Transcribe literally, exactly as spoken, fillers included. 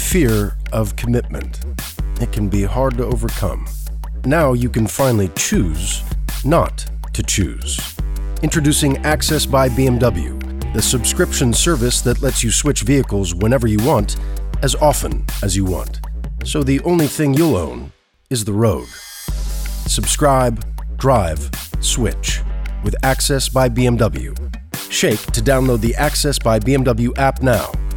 fear of commitment. It can be hard to overcome. Now you can finally choose not to choose. Introducing Access by B M W, the subscription service that lets you switch vehicles whenever you want, as often as you want. So the only thing you'll own is the road. Subscribe, drive, switch with Access by B M W. Shake to download the Access by B M W app now.